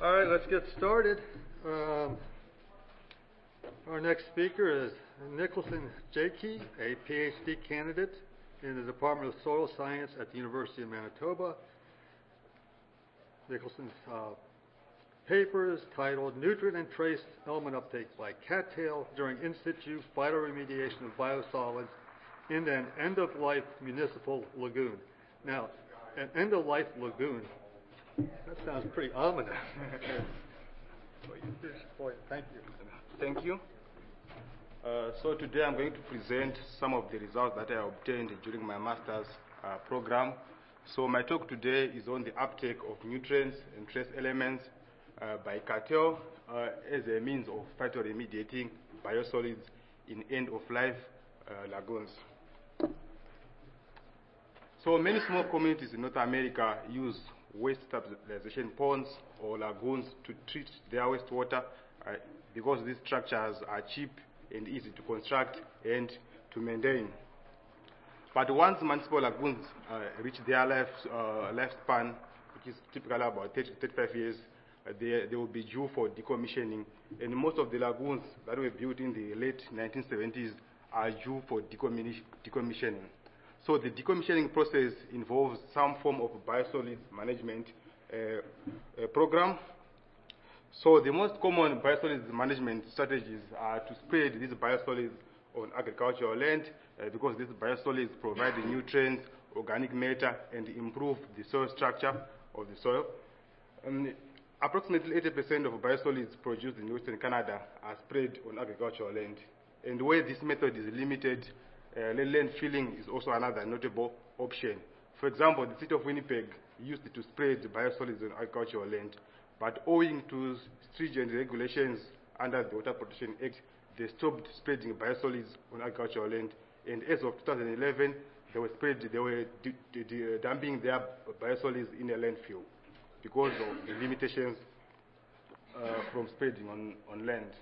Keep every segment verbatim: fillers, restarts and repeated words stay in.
All right, let's get started. Um, our next speaker is Nicholson Jaeki, a PhD candidate in the Department of Soil Science at the University of Manitoba. Nicholson's uh, paper is titled Nutrient and Trace Element Uptake by Cattail During In Situ Phytoremediation of Biosolids in an End-of-Life Municipal Lagoon. Now, an end-of-life lagoon, that sounds pretty ominous. Thank you. Thank you. Uh, so today I'm going to present some of the results that I obtained during my master's uh, program. So my talk today is on the uptake of nutrients and trace elements uh, by Cattail uh, as a means of phytoremediating biosolids in end-of-life uh, lagoons. So many small communities in North America use waste stabilization ponds or lagoons to treat their wastewater uh, because these structures are cheap and easy to construct and to maintain. But once municipal lagoons uh, reach their life, uh, lifespan, which is typically about thirty to thirty-five years, uh, they, they will be due for decommissioning. And most of the lagoons that were built in the late nineteen seventies are due for decommissioning. So the decommissioning process involves some form of biosolids management uh, uh, program. So the most common biosolids management strategies are to spread these biosolids on agricultural land uh, because these biosolids provide the nutrients, organic matter, and improve the soil structure of the soil. Um, approximately eighty percent of biosolids produced in Western Canada are spread on agricultural land. And where this method is limited, Uh, land filling is also another notable option. For example, the city of Winnipeg used to spread biosolids on agricultural land, but owing to stringent regulations under the Water Protection Act, they stopped spreading biosolids on agricultural land. And as of two thousand eleven, they were spread, they were dumping their biosolids in a landfill because of the limitations uh, from spreading on, on land.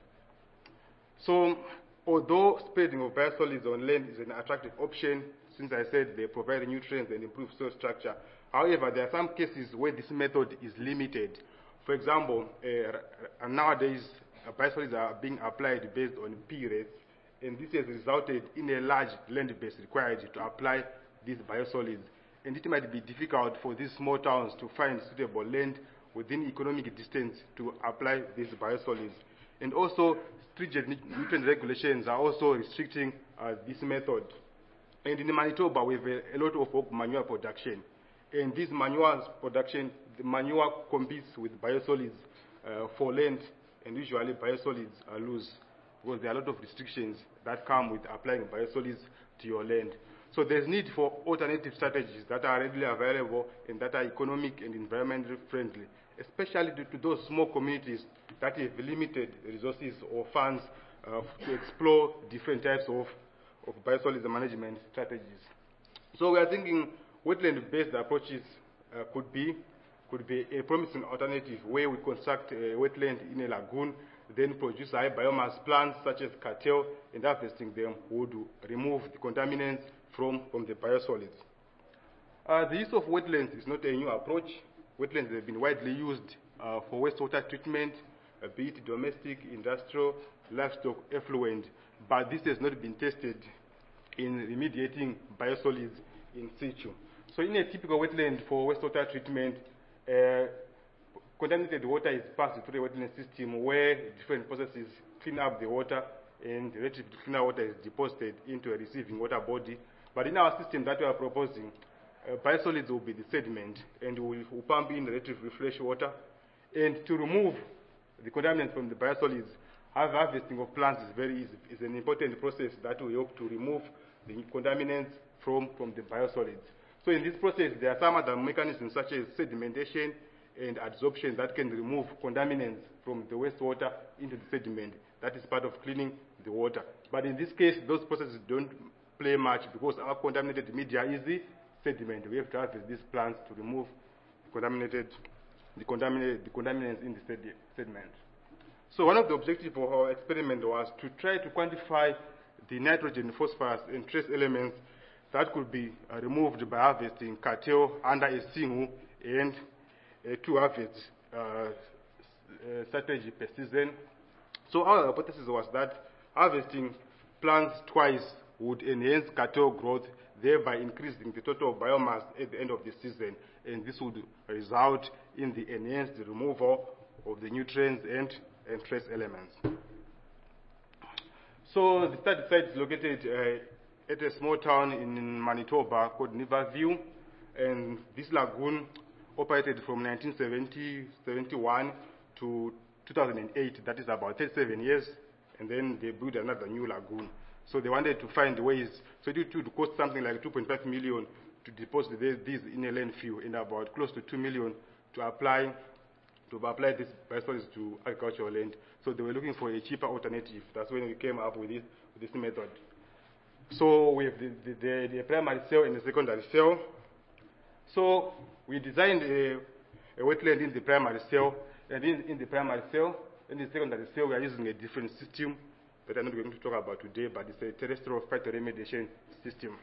So, although spreading of biosolids on land is an attractive option, since I said they provide nutrients and improve soil structure, however, there are some cases where this method is limited. For example, uh, nowadays, uh, biosolids are being applied based on P rates, and this has resulted in a large land base required to apply these biosolids. And it might be difficult for these small towns to find suitable land within economic distance to apply these biosolids. And also, stringent nutrient regulations are also restricting uh, this method. And in Manitoba, we have a, a lot of manure production. And this manure production, the manure competes with biosolids uh, for land, and usually biosolids are loose because there are a lot of restrictions that come with applying biosolids to your land. So there's need for alternative strategies that are readily available and that are economic and environmentally friendly, especially due to those small communities that have limited resources or funds uh, to explore different types of, of biosolids management strategies. So we are thinking wetland-based approaches uh, could be could be a promising alternative where we construct a wetland in a lagoon, then produce high biomass plants such as Cattail, and harvesting them would remove the contaminants from, from the biosolids. Uh, the use of wetlands is not a new approach. Wetlands have been widely used uh, for wastewater treatment, uh, be it domestic, industrial, livestock, effluent, but this has not been tested in remediating biosolids in situ. So in a typical wetland for wastewater treatment, uh, contaminated water is passed through the wetland system where different processes clean up the water, and the relative cleaner water is deposited into a receiving water body. But in our system that we are proposing, Uh, biosolids will be the sediment, and we will we'll pump in relatively fresh water. And to remove the contaminants from the biosolids, harvesting of plants is very easy. It's an important process that will help to remove the contaminants from, from the biosolids. So in this process, there are some other mechanisms such as sedimentation and adsorption that can remove contaminants from the wastewater into the sediment. That is part of cleaning the water. But in this case, those processes don't play much because our contaminated media is the sediment. We have to harvest these plants to remove the contaminated, the contaminated, the contaminants in the sediment. So one of the objectives of our experiment was to try to quantify the nitrogen, phosphorus, and trace elements that could be uh, removed by harvesting Cattail under a single and uh, two harvests uh, strategy per season. So our hypothesis was that harvesting plants twice would enhance cattle growth, thereby increasing the total biomass at the end of the season, and this would result in the enhanced removal of the nutrients and, and trace elements. So the study site is located uh, at a small town in Manitoba called Niverview, and this lagoon operated from nineteen seventy-one to two thousand eight, that is about thirty-seven years, and then they built another new lagoon. So they wanted to find ways, so it would cost something like two point five million to deposit these in a landfill, and about close to two million to apply to apply these biosolids to agricultural land. So they were looking for a cheaper alternative. That's when we came up with this, with this method. So we have the, the, the, the primary cell and the secondary cell. So we designed a, a wetland in the primary cell, and in, in the primary cell, in the secondary cell, we are using a different system that I'm not going to talk about today, but it's a terrestrial phytoremediation system.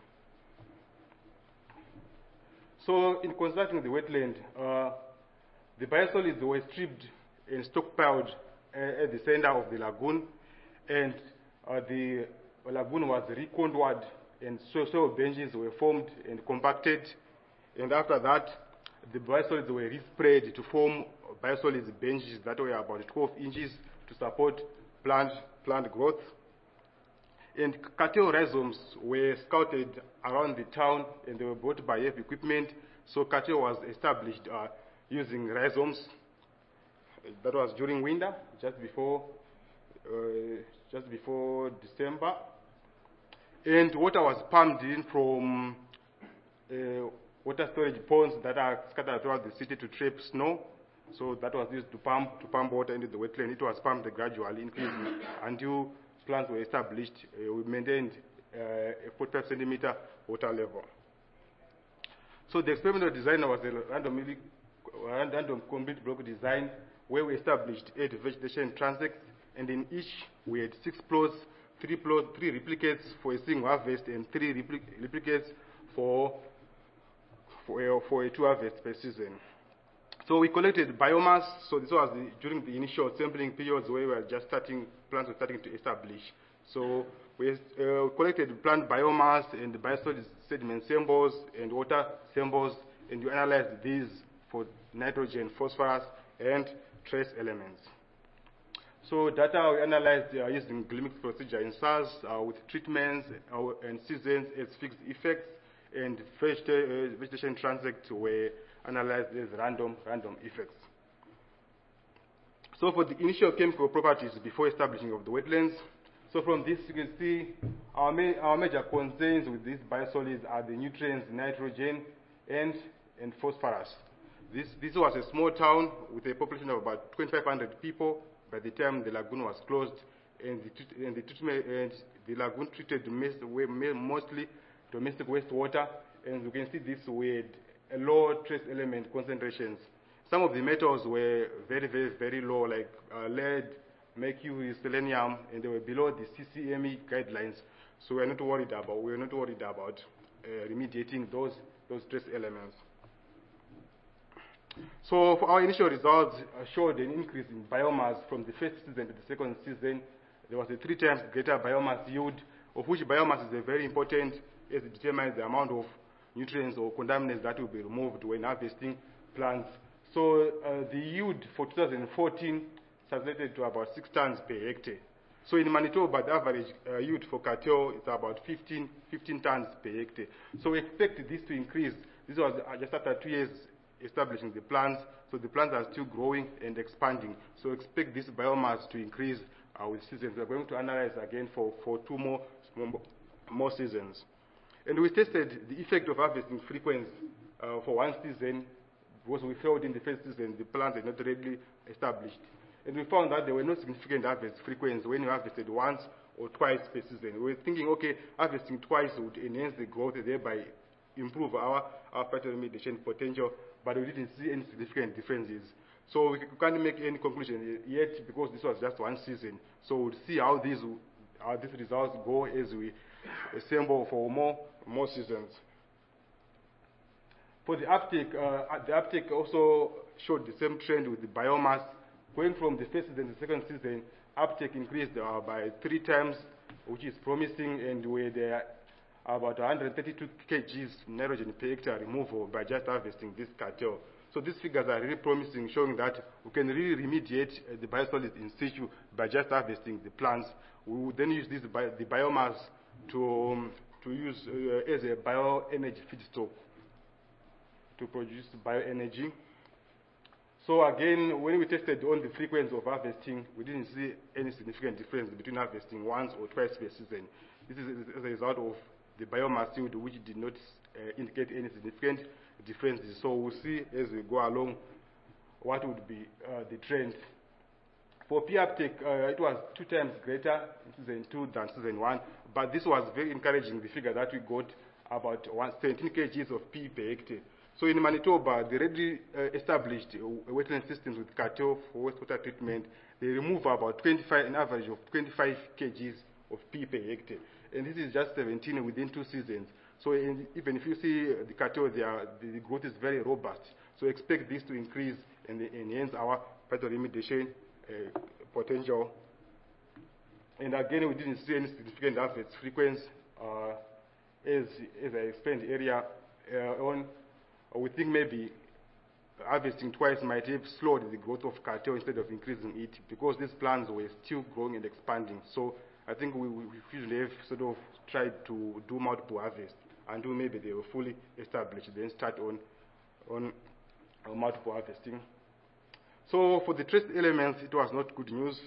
So in constructing the wetland, uh, the biosolids were stripped and stockpiled uh, at the center of the lagoon, and uh, the lagoon was recontoured, and soil benches were formed and compacted, and after that, the biosolids were resprayed to form biosolids benches that were about twelve inches to support plant, plant growth. And cattle rhizomes were scouted around the town, and they were brought by heavy equipment. So cattle was established uh, using rhizomes. That was during winter, just before, uh, just before December. And water was pumped in from uh, water storage ponds that are scattered throughout the city to trap snow. So that was used to pump to pump water into the wetland. It was pumped gradually, increasing until plants were established. Uh, we maintained uh, a forty-five centimeter water level. So the experimental design was a random, random complete block design where we established eight vegetation transects, and in each we had six plots, three plots, three replicates for a single harvest, and three repli replicates for for a, for a two harvest per season. So we collected biomass. So this was the, during the initial sampling periods where we were just starting, plants were starting to establish. So we uh, collected plant biomass and biosolids sediment samples and water samples, and we analyzed these for nitrogen, phosphorus, and trace elements. So data we analyzed uh, using Glimix procedure in SARS uh, with treatments uh, and seasons as fixed effects, and vegeta uh, vegetation transects were analyzed as random, random effects. So for the initial chemical properties before establishing of the wetlands, so from this you can see our, ma our major concerns with these biosolids are the nutrients nitrogen and, and phosphorus. This, this was a small town with a population of about twenty-five hundred people by the time the lagoon was closed, and the, and the, treatment, and the lagoon treated mostly domestic wastewater, and you can see this with low trace element concentrations. Some of the metals were very, very, very low, like uh, lead, mercury, selenium, and they were below the C C M E guidelines. So we're not worried about we're not worried about uh, remediating those those trace elements. So for our initial results uh, showed an increase in biomass from the first season to the second season. There was a three times greater biomass yield, of which biomass is a very important as it determines the amount of nutrients or contaminants that will be removed when harvesting plants. So uh, the yield for two thousand fourteen translated to about six tons per hectare. So in Manitoba, the average uh, yield for cattle is about fifteen, fifteen tons per hectare. So we expect this to increase. This was uh, just after two years establishing the plants, so the plants are still growing and expanding. So expect this biomass to increase uh, with seasons. We're going to analyze again for, for two more, more seasons. And we tested the effect of harvesting frequency uh, for one season, because we felt in the first season the plants are not readily established. And we found that there were no significant harvest frequencies when you harvested once or twice per season. We were thinking, okay, harvesting twice would enhance the growth, thereby improve our, our phytoremediation potential, but we didn't see any significant differences. So we can't make any conclusion yet because this was just one season. So we'll see how these, how these results go as we assemble for more, more seasons. For the uptake, uh, the uptake also showed the same trend with the biomass Going from the first season to the second season, uptake increased uh, by three times, which is promising, and where there are about one hundred thirty-two kilograms nitrogen per hectare removal by just harvesting this cartel. So these figures are really promising, showing that we can really remediate uh, the biosolids in situ by just harvesting the plants. We will then use this bi the biomass to, um, to use uh, as a bioenergy feedstock to produce bioenergy. So again, when we tested on the frequency of harvesting, we didn't see any significant difference between harvesting once or twice per season. This is as a result of the biomass yield, which did not uh, indicate any significant differences. So we'll see as we go along what would be uh, the trend. For pea uptake, uh, it was two times greater in season two than season one, but this was very encouraging, the figure that we got about seventeen kilograms of pea per hectare. So in Manitoba, they already uh, established uh, wetland systems with cartel for wastewater treatment. They remove about twenty-five, an average of twenty-five kilograms of pea per hectare. And this is just seventeen within two seasons. So in, even if you see the cartel, they are, the growth is very robust. So expect this to increase and enhance our phytoremediation uh, potential. And again, we didn't see any significant harvest frequency. Uh, as, as I explained earlier uh, on, we think maybe harvesting twice might have slowed the growth of cartel instead of increasing it, because these plants were still growing and expanding. So I think we, we should have sort of tried to do multiple harvests until maybe they were fully established, then start on, on uh, multiple harvesting. So for the trace elements, it was not good news.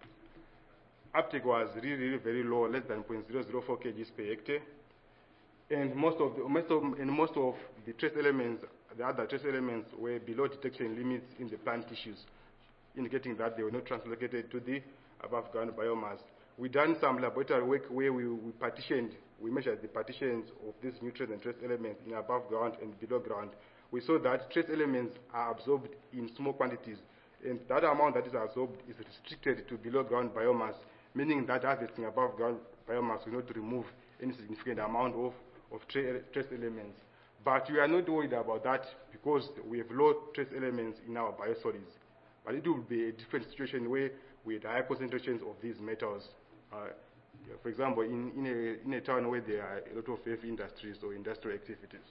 Uptake was really, really very low, less than zero point zero zero four kilograms per hectare. And most of the most of and most of the trace elements, the other trace elements, were below detection limits in the plant tissues, indicating that they were not translocated to the above ground biomass. We done some laboratory work where we, we partitioned, we measured the partitions of these nutrients and trace elements in above ground and below ground. We saw that trace elements are absorbed in small quantities, and that amount that is absorbed is restricted to below ground biomass, meaning that harvesting above ground biomass will not remove any significant amount of of tra trace elements. But we are not worried about that because we have low trace elements in our biosolids. But it will be a different situation where we had higher concentrations of these metals. Uh, for example, in, in, a, in a town where there are a lot of heavy industries or industrial activities.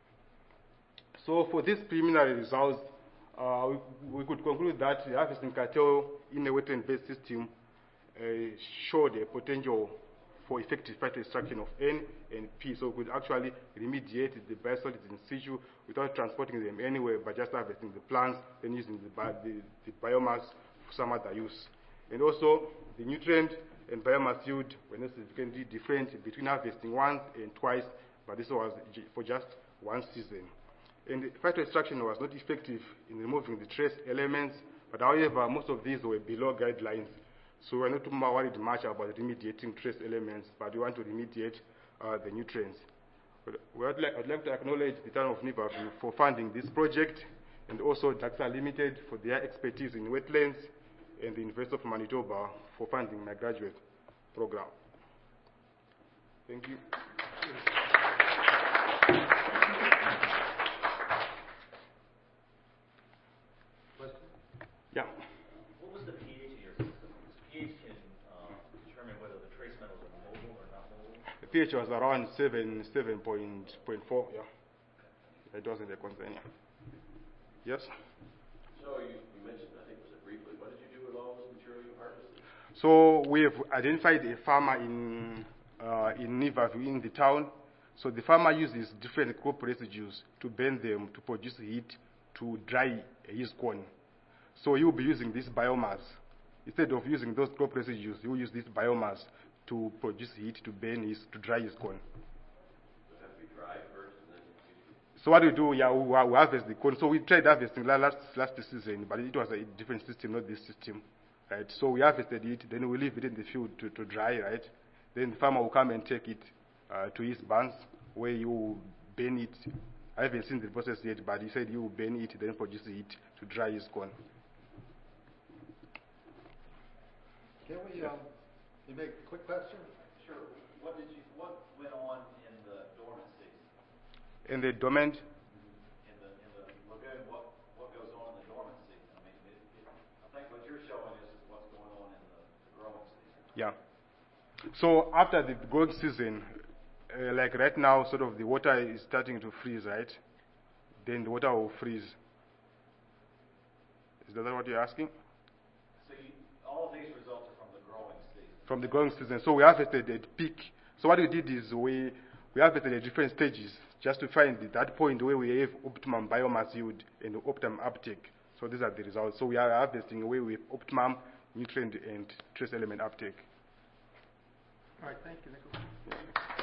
So for these preliminary results, uh, we, we could conclude that the harvesting cartel in a wetland-based system uh, showed a potential for effective phytoextraction of N and P, so we could actually remediate the biosolids in situ without transporting them anywhere, but just harvesting the plants, then using the, bi the, the biomass for some other use. And also, the nutrient and biomass yield were not significantly different between harvesting once and twice, but this was for just one season. And the phytoextraction was not effective in removing the trace elements, but however, most of these were below guidelines. So we're not too worried much about remediating trace elements, but we want to remediate uh, the nutrients. But I'd like, I'd like to acknowledge the town of Niverview for funding this project, and also DAXA Limited for their expertise in wetlands, and the University of Manitoba for funding my graduate program. Thank you. Question? Yeah. What was the pH of your system? Because pH can uh, determine whether the trace metals are mobile or not mobile. The pH was around seven, seven point four. Yeah. It wasn't a concern. Yeah. Yes. So you, you mentioned, I think, was it briefly, what did you do with all this material you harvested? So we have identified a farmer in uh, in Niverview, in the town. So the farmer uses different crop residues to burn them to produce heat to dry his corn. So he will be using this biomass. Instead of using those crop residues, he will use this biomass to produce heat to burn his, to dry his corn. Does it have to be dried first and then used? So what we do, yeah, we, we harvest the corn. So we tried harvesting last last season, but it was a different system, not this system, right? So we harvested it, then we leave it in the field to, to dry, right? Then the farmer will come and take it uh, to his barns, where you will burn it. I haven't seen the process yet, but he said he will burn it, then produce it to dry his corn. Can we, um, you make a quick question? Sure. What did you? What went on in the dormant season? In the dormant, In the in the lagoon, what what goes on in the dormant season? I mean, it, it, I think what you're showing us is what's going on in the, the growing season. Yeah. So after the growing season, uh, like right now, sort of the water is starting to freeze, right? Then the water will freeze. Is that what you're asking? So you, all of these results are from the growing season. From the growing season. So we harvested at peak. So what we did is we we harvested at different stages just to find the, that point where we have optimum biomass yield and optimum uptake. So these are the results. So we are harvesting where we have optimum nutrient and trace element uptake. All right, thank you, Nicholas.